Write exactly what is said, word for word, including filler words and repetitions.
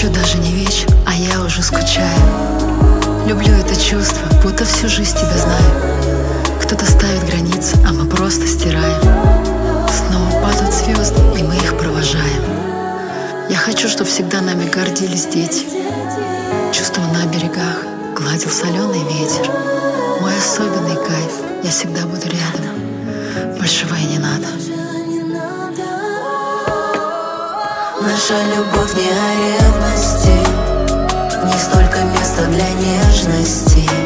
Еще даже не вечер, а я уже скучаю. Люблю это чувство, будто всю жизнь тебя знаю. Кто-то ставит границы, а мы просто стираем. Снова падают звезды, и мы их провожаем. Я хочу, чтобы всегда нами гордились дети. Чувство на берегах гладил соленый ветер. Мой особенный кайф, я всегда буду рядом. Большего и не надо. Наша любовь не о ревности, не столько места для нежности.